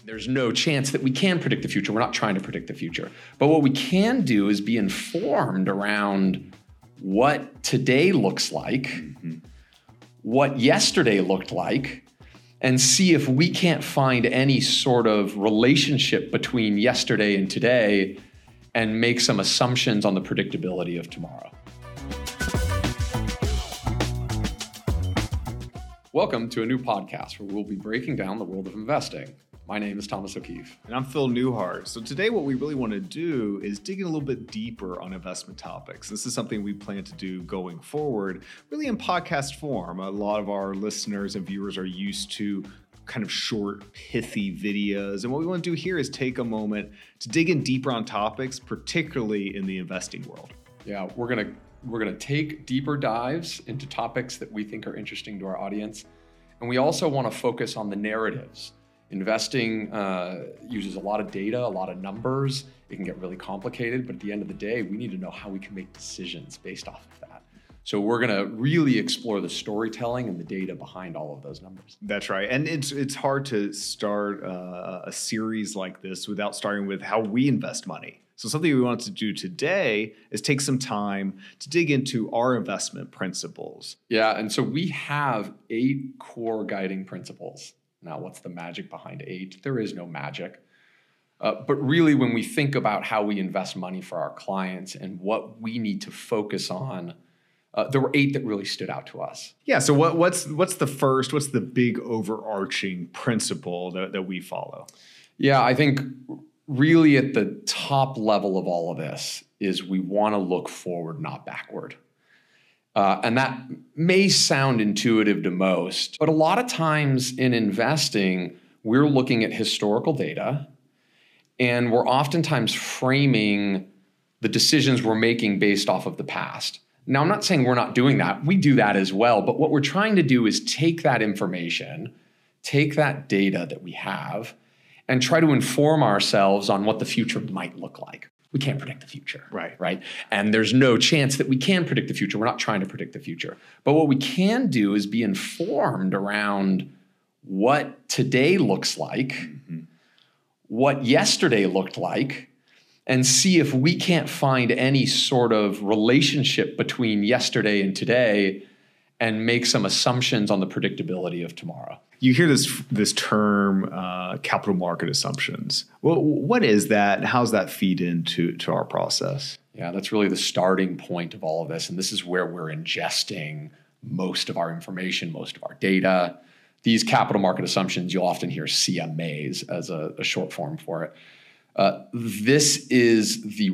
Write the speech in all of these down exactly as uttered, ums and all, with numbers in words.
There's no chance that we can predict the future. We're not trying to predict the future. But what we can do is be informed around what today looks like, mm-hmm. what yesterday looked like, and see if we can't find any sort of relationship between yesterday and today and make some assumptions on the predictability of tomorrow. Welcome to a new podcast where we'll be breaking down the world of investing. My name is Thomas O'Keefe. And I'm Phil Newhart. So today what we really want to do is dig in a little bit deeper on investment topics. This is something we plan to do going forward, really in podcast form. A lot of our listeners and viewers are used to kind of short, pithy videos. And what we want to do here is take a moment to dig in deeper on topics, particularly in the investing world. Yeah, we're going to we're going to take deeper dives into topics that we think are interesting to our audience. And we also want to focus on the narratives. Investing uh, uses a lot of data, a lot of numbers. It can get really complicated, but at the end of the day, we need to know how we can make decisions based off of that. So we're going to really explore the storytelling and the data behind all of those numbers. That's right. And it's it's hard to start uh, a series like this without starting with how we invest money. So something we want to do today is take some time to dig into our investment principles. Yeah, and so we have eight core guiding principles. Now, what's the magic behind eight? There is no magic. Uh, but really, when we think about how we invest money for our clients and what we need to focus on, uh, there were eight that really stood out to us. Yeah. So what, what's what's the first? What's the big overarching principle that, that we follow? Yeah, I think really at the top level of all of this is we want to look forward, not backward. Uh, and that may sound intuitive to most, but a lot of times in investing, we're looking at historical data and we're oftentimes framing the decisions we're making based off of the past. Now, I'm not saying we're not doing that. We do that as well. But what we're trying to do is take that information, take that data that we have, and try to inform ourselves on what the future might look like. We can't predict the future, right? Right. And there's no chance that we can predict the future. We're not trying to predict the future. But what we can do is be informed around what today looks like, mm-hmm. what yesterday looked like, and see if we can't find any sort of relationship between yesterday and today and make some assumptions on the predictability of tomorrow. You hear this this term, uh, capital market assumptions. Well, what is that, and how does that feed into to our process? Yeah, that's really the starting point of all of this. And this is where we're ingesting most of our information, most of our data. These capital market assumptions, you'll often hear C M As as a, a short form for it. Uh, this is the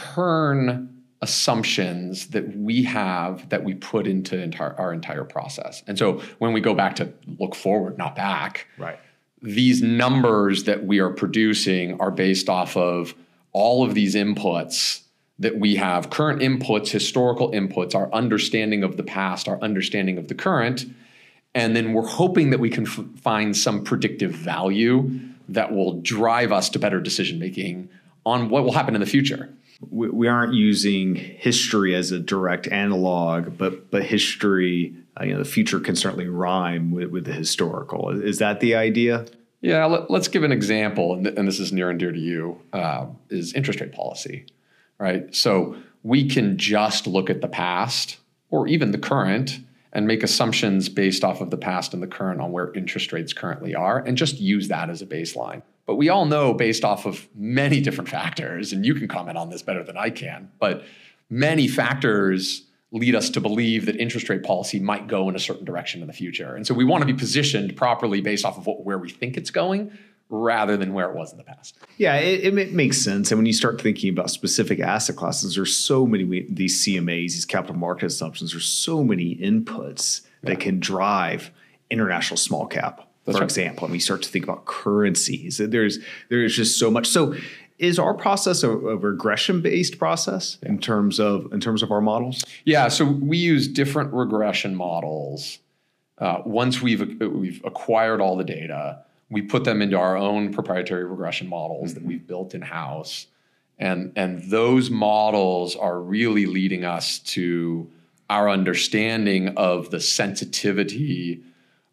return assumptions that we have that we put into entire, our entire process. And so when we go back to look forward, not back, right, these numbers that we are producing are based off of all of these inputs that we have, current inputs, historical inputs, our understanding of the past, our understanding of the current, and then we're hoping that we can f- find some predictive value that will drive us to better decision-making on what will happen in the future. We, we aren't using history as a direct analog, but but history, uh, you know, the future can certainly rhyme with, with the historical. Is that the idea? Yeah, let, let's give an example, and, th- and this is near and dear to you, uh, is interest rate policy, right? So we can just look at the past or even the current and make assumptions based off of the past and the current on where interest rates currently are and just use that as a baseline. But we all know based off of many different factors, and you can comment on this better than I can, but many factors lead us to believe that interest rate policy might go in a certain direction in the future. And so we want to be positioned properly based off of what, where we think it's going rather than where it was in the past. Yeah, it, it makes sense. And when you start thinking about specific asset classes, there's so many, these C M As, these capital market assumptions, there's so many inputs yeah. that can drive international small cap. That's for right. example, and we start to think about currencies. There's there's just so much. So, is our process a, a regression-based process in terms of in terms of our models? Yeah. So we use different regression models. Uh, once we've we've acquired all the data, we put them into our own proprietary regression models mm-hmm. that we've built in-house, and and those models are really leading us to our understanding of the sensitivity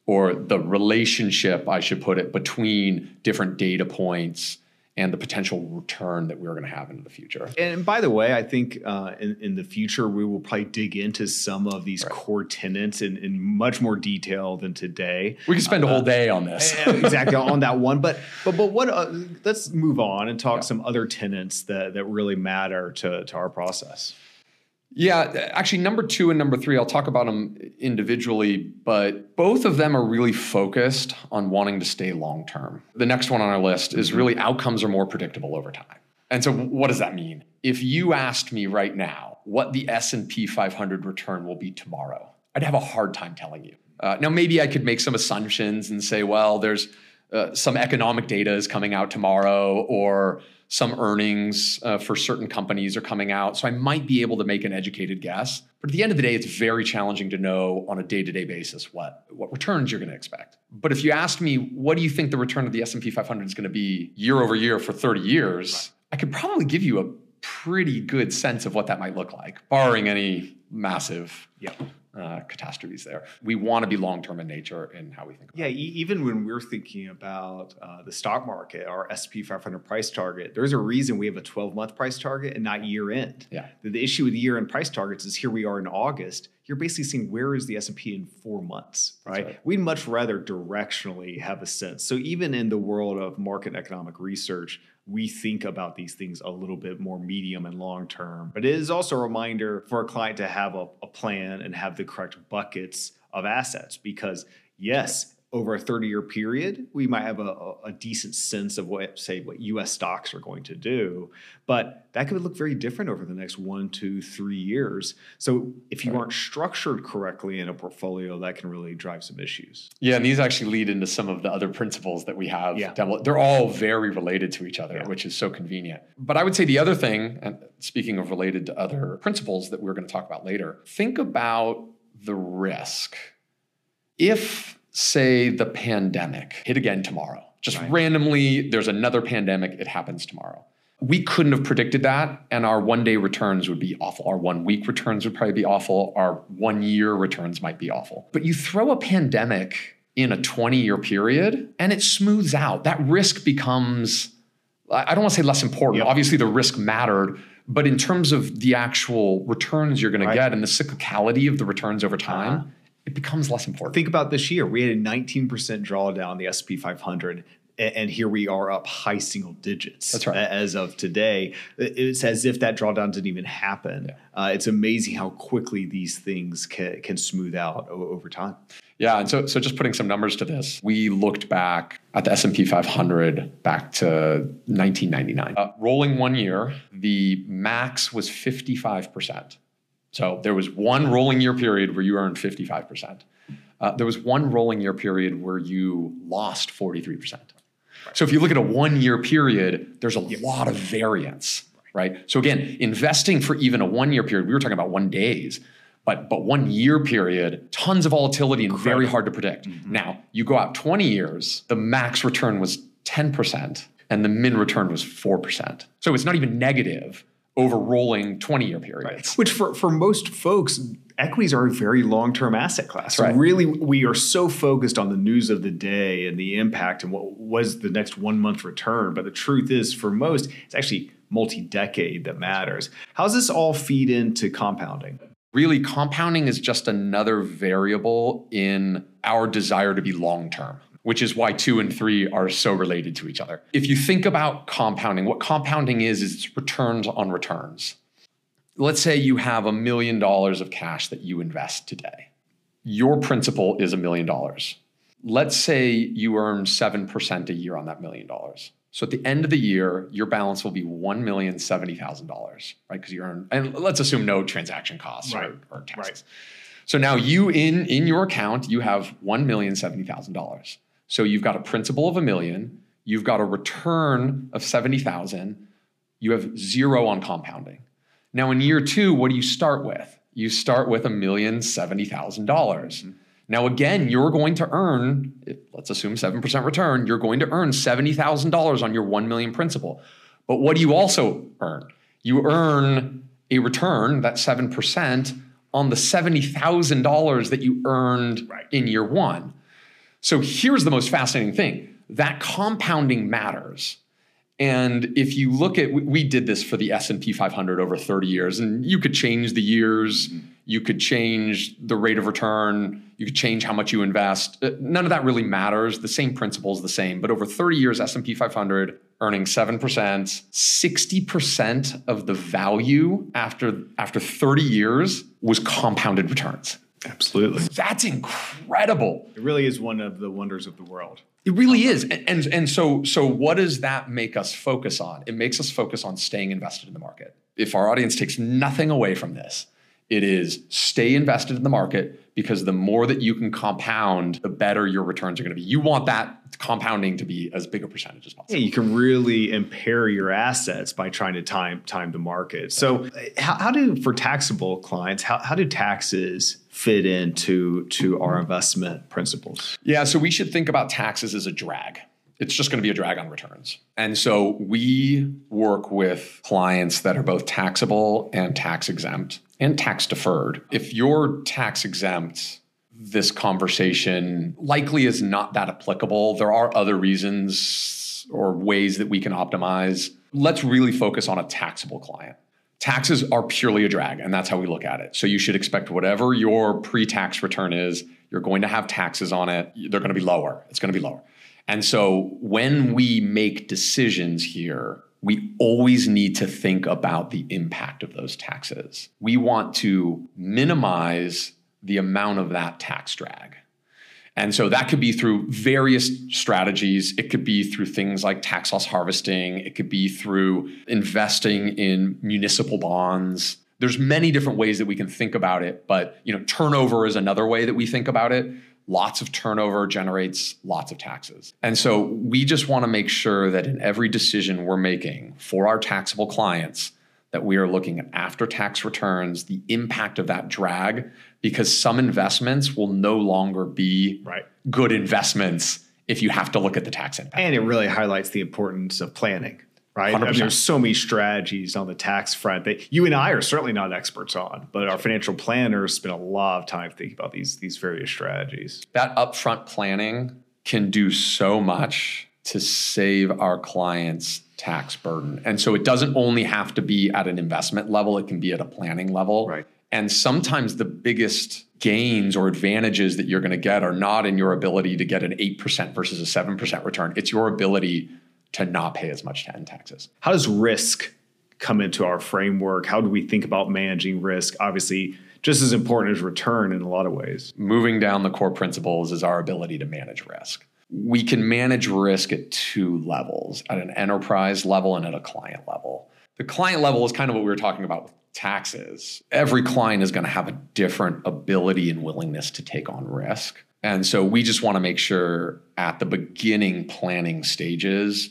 or the relationship, I should put it, between different data points and the potential return that we're going to have into the future. And by the way, I think uh, in, in the future, we will probably dig into some of these right. core tenets in, in much more detail than today. We could spend uh, a whole day on this. exactly, on that one. But but but what? Uh, let's move on and talk yeah. some other tenets that, that really matter to, to our process. Yeah, actually, number two and number three, I'll talk about them individually, but both of them are really focused on wanting to stay long-term. The next one on our list is really outcomes are more predictable over time. And so what does that mean? If you asked me right now what the S and P five hundred return will be tomorrow, I'd have a hard time telling you. Uh, now, maybe I could make some assumptions and say, well, there's uh, some economic data is coming out tomorrow, or some earnings uh, for certain companies are coming out. So I might be able to make an educated guess. But at the end of the day, it's very challenging to know on a day-to-day basis what, what returns you're going to expect. But if you asked me, what do you think the return of the S and P five hundred is going to be year over year for thirty years, right. I could probably give you a pretty good sense of what that might look like, barring any massive yep. uh, catastrophes there. We want to be long-term in nature in how we think about yeah, it. Yeah, even when we're thinking about uh, the stock market, our S and P five hundred price target, there's a reason we have a twelve-month price target and not year-end. Yeah. The, the issue with year-end price targets is here we are in August. You're basically seeing where is the S and P in four months, right? right? We'd much rather directionally have a sense. So even in the world of market and economic research, we think about these things a little bit more medium and long term. But it is also a reminder for a client to have a, a plan and have the correct buckets of assets, because yes, over a thirty-year period, we might have a, a decent sense of what, say, what U S stocks are going to do, but that could look very different over the next one, two, three years. So if you aren't structured correctly in a portfolio, that can really drive some issues. Yeah, and these actually lead into some of the other principles that we have. Yeah. Down, they're all very related to each other, yeah. which is so convenient. But I would say the other thing, and speaking of related to other principles that we're going to talk about later, think about the risk. If say the pandemic hit again tomorrow, just right. randomly, there's another pandemic, it happens tomorrow. We couldn't have predicted that, and our one-day returns would be awful. Our one-week returns would probably be awful. Our one-year returns might be awful. But you throw a pandemic in a twenty-year period, and it smooths out. That risk becomes, I don't want to say less important. Yep. Obviously, the risk mattered, but in terms of the actual returns you're going right. to get and the cyclicality of the returns over time, uh-huh. it becomes less important. Think about this year. We had a nineteen percent drawdown in the S and P five hundred, and here we are up high single digits. That's right. As of today. It's as if that drawdown didn't even happen. Yeah. Uh, it's amazing how quickly these things can, can smooth out over time. Yeah, and so so just putting some numbers to this, we looked back at the S and P five hundred back to nineteen ninety-nine. Uh, rolling one year, the max was fifty-five percent. So there was one rolling year period where you earned fifty-five percent. Uh, there was one rolling year period where you lost forty-three percent. Right. So if you look at a one-year period, there's a yes. lot of variance, right? So again, investing for even a one-year period, we were talking about one days, but but one year period, tons of volatility and Incredible. very hard to predict. Mm-hmm. Now, you go out twenty years, the max return was ten percent and the min return was four percent. So it's not even negative over rolling twenty-year periods. Right. Which for, for most folks, equities are a very long-term asset class. So right. really, we are so focused on the news of the day and the impact and what was the next one-month return. But the truth is, for most, it's actually multi-decade that matters. How does this all feed into compounding? Really, compounding is just another variable in our desire to be long-term, which is why two and three are so related to each other. If you think about compounding, what compounding is, is it's returns on returns. Let's say you have a million dollars of cash that you invest today. Your principal is a million dollars. Let's say you earn seven percent a year on that million dollars. So at the end of the year, your balance will be one million seventy thousand dollars, right? Because you earn, and let's assume no transaction costs right. or, or taxes. Right. So now you, in, in your account, you have one million seventy thousand dollars. So you've got a principal of a million, you've got a return of seventy thousand, you have zero on compounding. Now in year two, what do you start with? You start with a million seventy thousand dollars. Mm-hmm. Now again, you're going to earn, let's assume seven percent return, you're going to earn seventy thousand dollars on your one million principal. But what do you also earn? You earn a return, that seven percent, on the seventy thousand dollars that you earned right. in year one. So here's the most fascinating thing. That compounding matters. And if you look at, we did this for the S and P five hundred over thirty years, and you could change the years, mm-hmm. you could change the rate of return, you could change how much you invest. None of that really matters. The same principle is the same. But over thirty years, S and P five hundred earning seven percent, sixty percent of the value after, after thirty years was compounded returns. Absolutely. That's incredible. It really is one of the wonders of the world. It really is. And, and, and so, so what does that make us focus on? It makes us focus on staying invested in the market. If our audience takes nothing away from this, it is stay invested in the market, because the more that you can compound, the better your returns are going to be. You want that compounding to be as big a percentage as possible. Yeah, you can really impair your assets by trying to time time the market. So how, how do, for taxable clients, how, how do taxes fit into to our investment principles? Yeah, so we should think about taxes as a drag. It's just going to be a drag on returns. And so we work with clients that are both taxable and tax exempt and tax deferred. If you're tax exempt, this conversation likely is not that applicable. There are other reasons or ways that we can optimize. Let's really focus on a taxable client. Taxes are purely a drag, and that's how we look at it. So you should expect whatever your pre-tax return is, you're going to have taxes on it. They're going to be lower. It's going to be lower. And so when we make decisions here, we always need to think about the impact of those taxes. We want to minimize the amount of that tax drag. And so that could be through various strategies. It could be through things like tax loss harvesting. It could be through investing in municipal bonds. There's many different ways that we can think about it, but you know, turnover is another way that we think about it. Lots of turnover generates lots of taxes. And so we just want to make sure that in every decision we're making for our taxable clients, that we are looking at after-tax returns, the impact of that drag, because some investments will no longer be right. good investments if you have to look at the tax impact. And it really highlights the importance of planning, right? I mean, there's so many strategies on the tax front that you and I are certainly not experts on, but our financial planners spend a lot of time thinking about these, these various strategies. That upfront planning can do so much to save our clients tax burden. And so it doesn't only have to be at an investment level, it can be at a planning level. Right. And sometimes the biggest gains or advantages that you're going to get are not in your ability to get an eight percent versus a seven percent return. It's your ability to not pay as much in taxes. How does risk come into our framework? How do we think about managing risk? Obviously, just as important as return in a lot of ways. Moving down the core principles is our ability to manage risk. We can manage risk at two levels, at an enterprise level and at a client level. The client level is kind of what we were talking about with taxes. Every client is going to have a different ability and willingness to take on risk. And so we just want to make sure at the beginning planning stages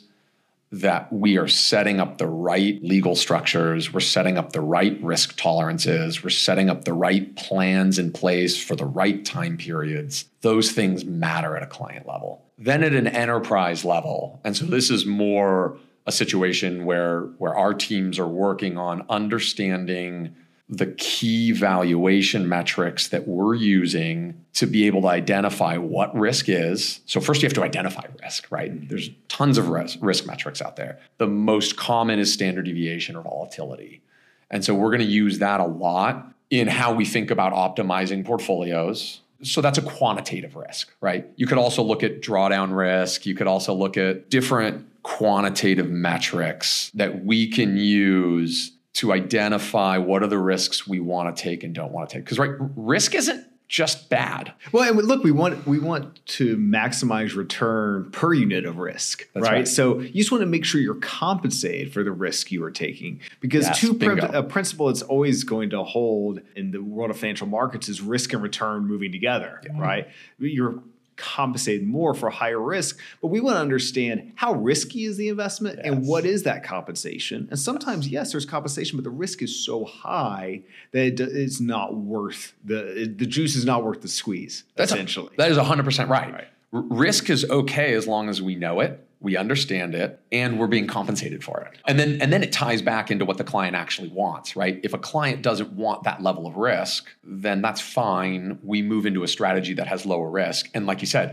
that we are setting up the right legal structures, we're setting up the right risk tolerances, we're setting up the right plans in place for the right time periods. Those things matter at a client level. Then at an enterprise level, and so this is more a situation where, where our teams are working on understanding the key valuation metrics that we're using to be able to identify what risk is. So first you have to identify risk, right? There's tons of risk, risk metrics out there. The most common is standard deviation or volatility. And so we're going to use that a lot in how we think about optimizing portfolios. So that's a quantitative risk, right? You could also look at drawdown risk. You could also look at different quantitative metrics that we can use to identify what are the risks we want to take and don't want to take. Because right, risk isn't just bad. Well, and look, we want we want to maximize return per unit of risk, right? right? So you just want to make sure you're compensated for the risk you are taking, because yes, two prim- a principle that's always going to hold in the world of financial markets is risk and return moving together, yeah. right? You're compensated more for higher risk, but we want to understand how risky is the investment yes. and what is that compensation. And sometimes, yes, there's compensation, but the risk is so high that it's not worth the the juice is not worth the squeeze. That's essentially, a, that is one hundred percent right. right. R- risk is okay as long as we know it, we understand it, and we're being compensated for it. And then and then it ties back into what the client actually wants, right? If a client doesn't want that level of risk, then that's fine. We move into a strategy that has lower risk. And like you said,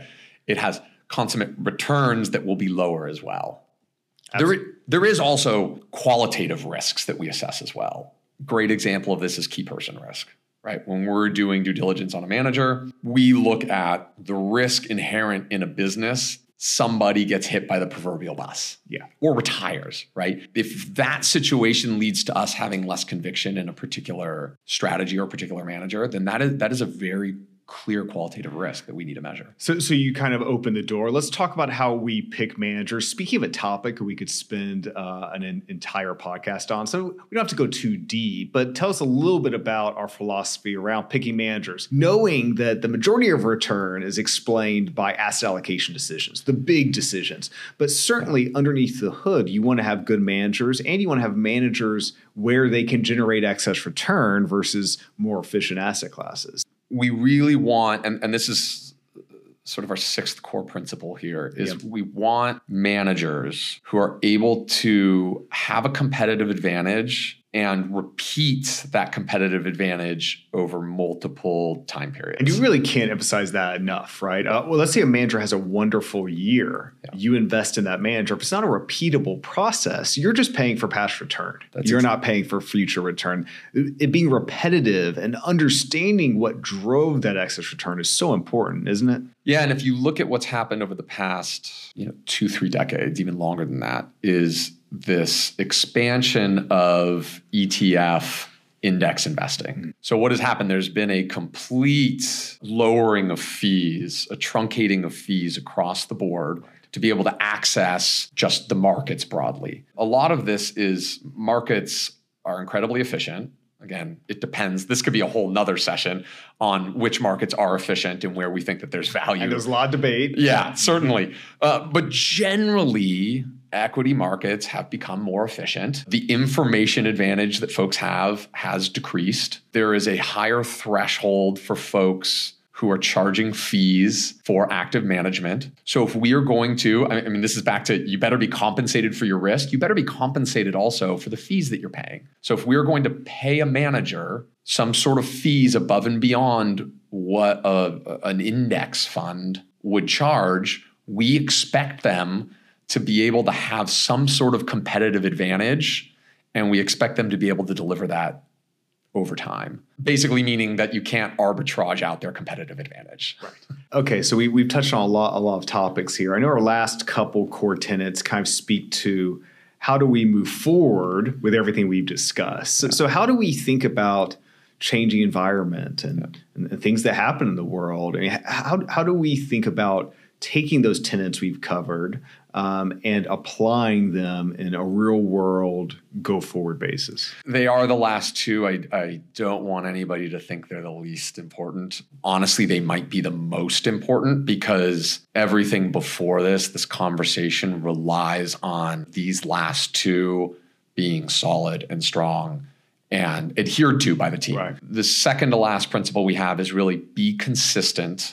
It has consummate returns that will be lower as well. There, there is also qualitative risks that we assess as well. Great example of this is key person risk, right? When we're doing due diligence on a manager, we look at the risk inherent in a business. Somebody gets hit by the proverbial bus, yeah, or retires, right? If that situation leads to us having less conviction in a particular strategy or a particular manager, then that is that is a very clear qualitative risk that we need to measure. So, so you kind of open the door. Let's talk about how we pick managers. Speaking of a topic we could spend uh, an in, entire podcast on, so we don't have to go too deep, but tell us a little bit about our philosophy around picking managers, knowing that the majority of return is explained by asset allocation decisions, the big decisions. But certainly underneath the hood, you want to have good managers, and you want to have managers where they can generate excess return versus more efficient asset classes. We really want, and, and this is sort of our sixth core principle here, is Yep. we want managers who are able to have a competitive advantage and repeat that competitive advantage over multiple time periods. And you really can't emphasize that enough, right? Uh, well, let's say a manager has a wonderful year. Yeah. You invest in that manager. If it's not a repeatable process, you're just paying for past return. That's you're exactly. not paying for future return. It being repetitive and understanding what drove that excess return is so important, isn't it? Yeah, and if you look at what's happened over the past, you know, two, three decades, even longer than that, is this expansion of E T F index investing. So what has happened? There's been a complete lowering of fees, a truncating of fees across the board to be able to access just the markets broadly. A lot of this is markets are incredibly efficient. Again, it depends. This could be a whole nother session on which markets are efficient and where we think that there's value. And there's a lot of debate. Yeah, certainly. Uh, but generally, equity markets have become more efficient. The information advantage that folks have has decreased. There is a higher threshold for folks who are charging fees for active management. So if we are going to, I mean, this is back to, you better be compensated for your risk. You better be compensated also for the fees that you're paying. So if we're going to pay a manager some sort of fees above and beyond what a, an index fund would charge, we expect them to be able to have some sort of competitive advantage, and we expect them to be able to deliver that over time. Basically meaning that you can't arbitrage out their competitive advantage. Right. Okay, so we, we've touched on a lot, a lot of topics here. I know our last couple core tenets kind of speak to how do we move forward with everything we've discussed. So, yeah. so how do we think about changing environment and, yeah. and things that happen in the world? I mean, how, how do we think about taking those tenets we've covered um, and applying them in a real world go forward basis? They are the last two. I, I don't want anybody to think they're the least important. Honestly, they might be the most important because everything before this, this conversation relies on these last two being solid and strong and adhered to by the team. Right. The second to last principle we have is really be consistent,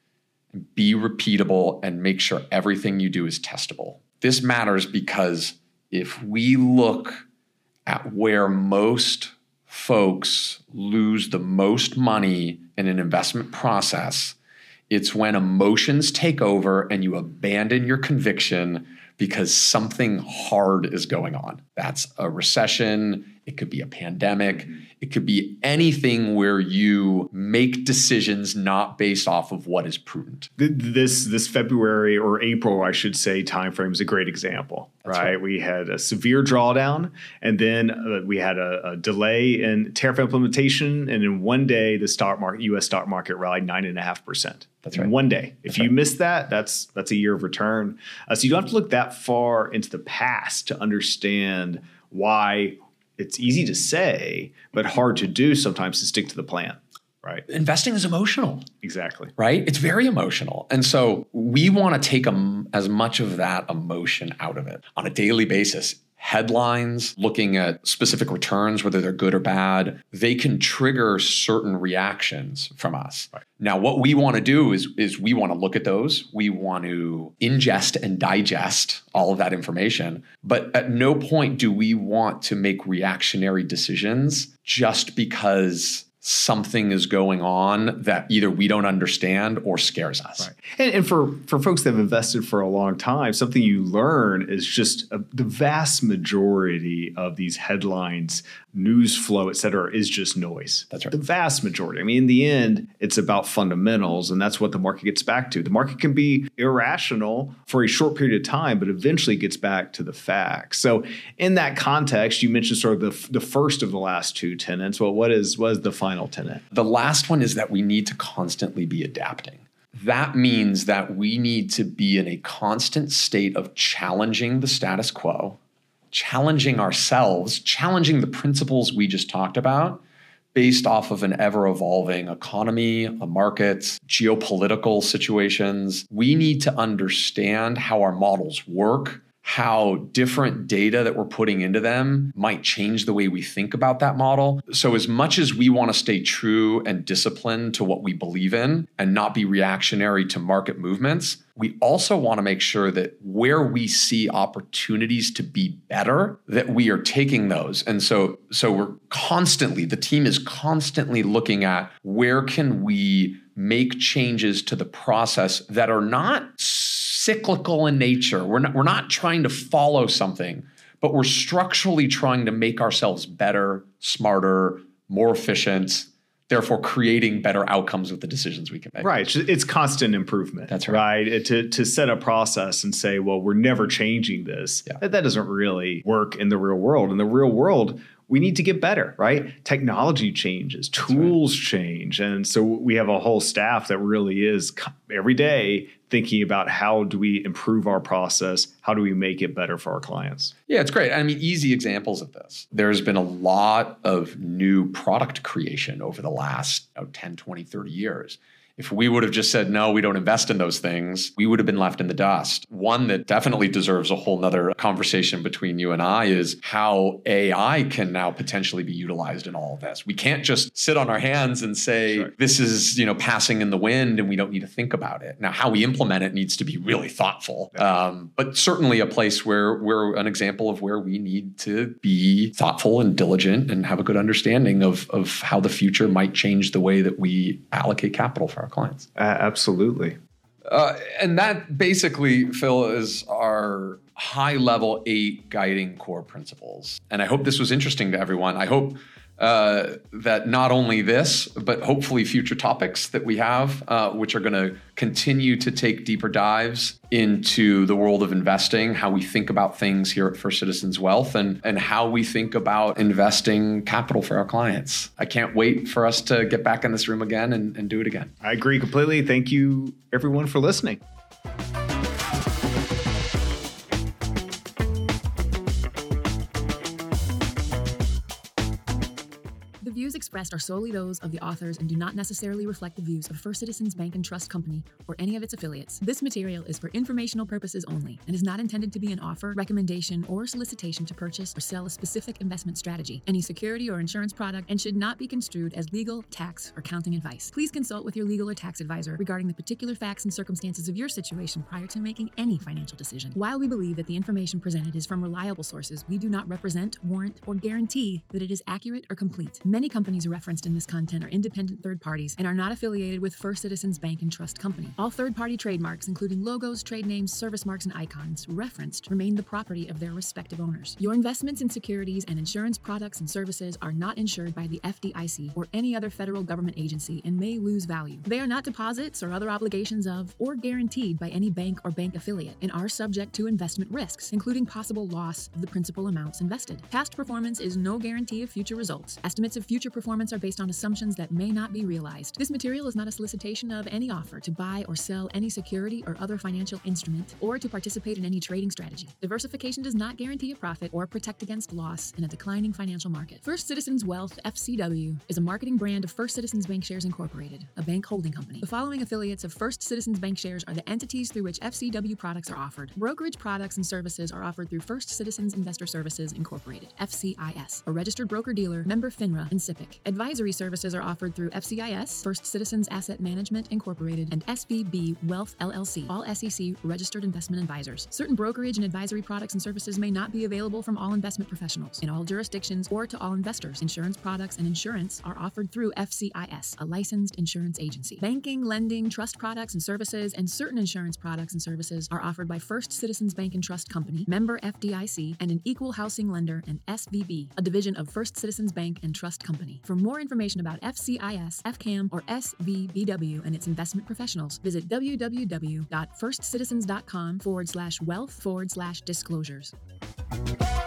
be repeatable, and make sure everything you do is testable. This matters because if we look at where most folks lose the most money in an investment process, it's when emotions take over and you abandon your conviction because something hard is going on. That's a recession. It could be a pandemic. Mm-hmm. It could be anything where you make decisions not based off of what is prudent. This this February or April, I should say, timeframe is a great example, right? right? We had a severe drawdown, and then uh, we had a, a delay in tariff implementation, and in one day, the stock market, U S stock market rallied nine and a half percent. That's right. In one day. If that's you right. miss that, that's that's a year of return. Uh, so you don't have to look that far into the past to understand why it's easy to say, but hard to do sometimes to stick to the plan, right? Investing is emotional. Exactly. Right? It's very emotional. And so we want to take a, as much of that emotion out of it on a daily basis. Headlines, looking at specific returns, whether they're good or bad, they can trigger certain reactions from us. Right. Now, what we want to do is, is we want to look at those. We want to ingest and digest all of that information. But at no point do we want to make reactionary decisions just because something is going on that either we don't understand or scares us. Right. And, and for, for folks that have invested for a long time, something you learn is just a, the vast majority of these headlines, news flow, et cetera, is just noise. That's right. The vast majority. I mean, in the end, it's about fundamentals, and that's what the market gets back to. The market can be irrational for a short period of time, but eventually gets back to the facts. So in that context, you mentioned sort of the, the first of the last two tenets. Well, what is, what is the final tenet? The last one is that we need to constantly be adapting. That means that we need to be in a constant state of challenging the status quo, challenging ourselves, challenging the principles we just talked about based off of an ever-evolving economy, a market, geopolitical situations. We need to understand how our models work, how different data that we're putting into them might change the way we think about that model. So as much as we want to stay true and disciplined to what we believe in and not be reactionary to market movements, we also want to make sure that where we see opportunities to be better, that we are taking those. And so, so we're constantly, the team is constantly looking at where can we make changes to the process that are not cyclical in nature. We're not, we're not trying to follow something, but we're structurally trying to make ourselves better, smarter, more efficient, therefore creating better outcomes with the decisions we can make. Right. It's constant improvement. That's right. Right. To, to set a process and say, well, we're never changing this. Yeah. That, that doesn't really work in the real world. In the real world, we need to get better, right? Technology changes, tools right. change. And so we have a whole staff that really is every day thinking about how do we improve our process? How do we make it better for our clients? Yeah, it's great. I mean, easy examples of this. There's been a lot of new product creation over the last you know, ten, twenty, thirty years. If we would have just said, no, we don't invest in those things, we would have been left in the dust. One that definitely deserves a whole nother conversation between you and I is how A I can now potentially be utilized in all of this. We can't just sit on our hands and say, sure. this is, you know, passing in the wind and we don't need to think about it. Now, how we implement it needs to be really thoughtful, um, but certainly a place where we're an example of where we need to be thoughtful and diligent and have a good understanding of, of how the future might change the way that we allocate capital for our clients. Uh, absolutely. Uh, and that basically, Phil, is our high-level eight guiding core principles. And I hope this was interesting to everyone. I hope uh, that not only this, but hopefully future topics that we have, uh, which are going to continue to take deeper dives into the world of investing, how we think about things here at First Citizens Wealth, and, and how we think about investing capital for our clients. I can't wait for us to get back in this room again and, and do it again. I agree completely. Thank you, everyone, for listening. The views expressed are solely those of the authors and do not necessarily reflect the views of First Citizens Bank and Trust Company or any of its affiliates. This material is for informational purposes only and is not intended to be an offer, recommendation, or solicitation to purchase or sell a specific investment strategy, any security or insurance product, and should not be construed as legal, tax, or accounting advice. Please consult with your legal or tax advisor regarding the particular facts and circumstances of your situation prior to making any financial decision. While we believe that the information presented is from reliable sources, we do not represent, warrant, or guarantee that it is accurate or complete. Many companies referenced in this content are independent third parties and are not affiliated with First Citizens Bank and Trust Company. All third-party trademarks, including logos, trade names, service marks, and icons referenced, remain the property of their respective owners. Your investments in securities and insurance products and services are not insured by the F D I C or any other federal government agency and may lose value. They are not deposits or other obligations of or guaranteed by any bank or bank affiliate and are subject to investment risks, including possible loss of the principal amounts invested. Past performance is no guarantee of future results. Estimates of future performance are based on assumptions that may not be realized. This material is not a solicitation of any offer to buy or sell any security or other financial instrument or to participate in any trading strategy. Diversification does not guarantee a profit or protect against loss in a declining financial market. First Citizens Wealth, F C W, is a marketing brand of First Citizens Bancshares Incorporated, a bank holding company. The following affiliates of First Citizens Bancshares are the entities through which F C W products are offered. Brokerage products and services are offered through First Citizens Investor Services Incorporated, F C I S, a registered broker-dealer, member FINRA, and SIPC. specific. Advisory services are offered through F C I S, First Citizens Asset Management Incorporated, and S V B Wealth L L C, all S E C registered investment advisors. Certain brokerage and advisory products and services may not be available from all investment professionals in all jurisdictions or to all investors. Insurance products and insurance are offered through F C I S, a licensed insurance agency. Banking, lending, trust products and services, and certain insurance products and services are offered by First Citizens Bank and Trust Company, member F D I C, and an equal housing lender and S V B, a division of First Citizens Bank and Trust Company. For more information about F C I S, F C A M, or S V B W and its investment professionals, visit www.firstcitizens.com forward slash wealth forward slash disclosures.